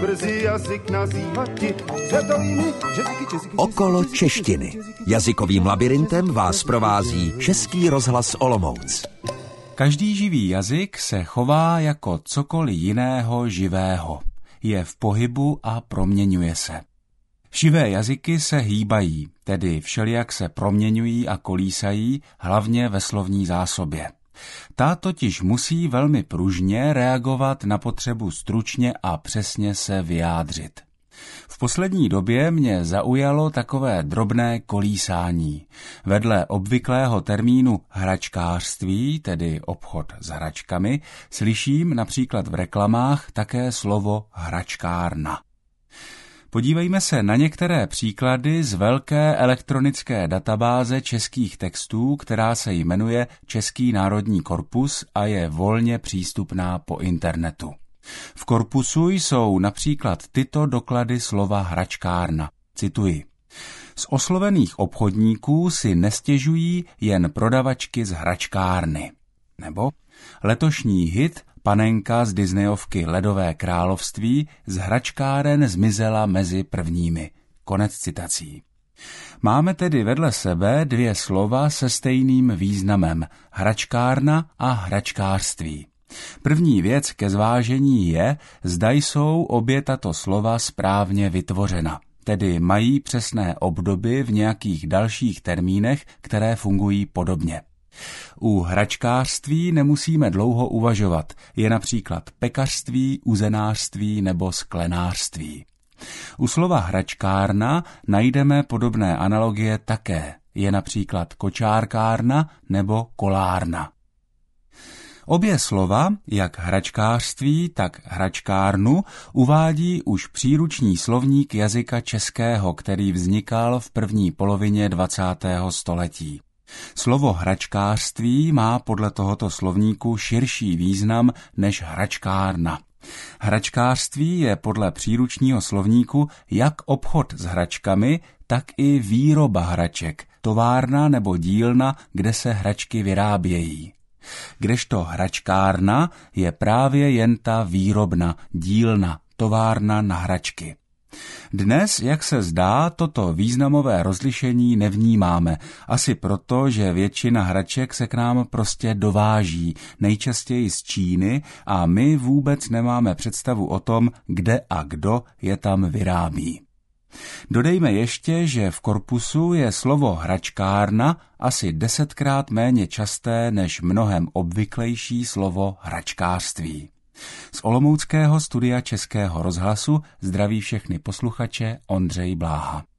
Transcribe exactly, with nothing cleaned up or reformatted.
brzy jazyk nazývati světovými jazyky, jazyky. Okolo češtiny. Jazykovým labirintem vás provází Český rozhlas Olomouc. Každý živý jazyk se chová jako cokoliv jiného živého. Je v pohybu a proměňuje se. Živé jazyky se hýbají, tedy všelijak se proměňují a kolísají, hlavně ve slovní zásobě. Ta totiž musí velmi pružně reagovat na potřebu stručně a přesně se vyjádřit. V poslední době mě zaujalo takové drobné kolísání. Vedle obvyklého termínu hračkářství, tedy obchod s hračkami, slyším například v reklamách také slovo hračkárna. Podívejme se na některé příklady z velké elektronické databáze českých textů, která se jmenuje Český národní korpus a je volně přístupná po internetu. V korpusu jsou například tyto doklady slova hračkárna. Cituji. Z oslovených obchodníků si nestěžují jen prodavačky z hračkárny. Nebo letošní hit Panenka z Disneyovky Ledové království z hračkáren zmizela mezi prvními. Konec citací. Máme tedy vedle sebe dvě slova se stejným významem, hračkárna a hračkářství. První věc ke zvážení je, zda jsou obě tato slova správně vytvořena, tedy mají přesné obdoby v nějakých dalších termínech, které fungují podobně. U hračkářství nemusíme dlouho uvažovat, je například pekařství, uzenářství nebo sklenářství. U slova hračkárna najdeme podobné analogie také, je například kočárkárna nebo kolárna. Obě slova, jak hračkářství, tak hračkárnu, uvádí už příruční slovník jazyka českého, který vznikal v první polovině dvacátého století. Slovo hračkářství má podle tohoto slovníku širší význam než hračkárna. Hračkářství je podle příručního slovníku jak obchod s hračkami, tak i výroba hraček, továrna nebo dílna, kde se hračky vyrábějí. Kdežto hračkárna je právě jen ta výrobna, dílna, továrna na hračky. Dnes, jak se zdá, toto významové rozlišení nevnímáme, asi proto, že většina hraček se k nám prostě dováží, nejčastěji z Číny, a my vůbec nemáme představu o tom, kde a kdo je tam vyrábí. Dodejme ještě, že v korpusu je slovo hračkárna asi desetkrát méně časté než mnohem obvyklejší slovo hračkářství. Z olomouckého studia Českého rozhlasu zdraví všechny posluchače Ondřej Bláha.